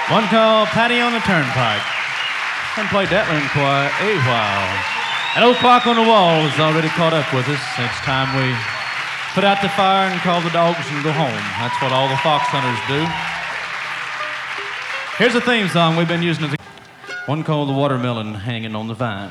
One called Patty on the Turnpike. Haven't played that one in quite a while. An old clock on the wall is already caught up with us. It's time we put out the fire and call the dogs and go home. That's what all the fox hunters do. Here's a theme song we've been using as a... One called The Watermelon Hanging on the Vine.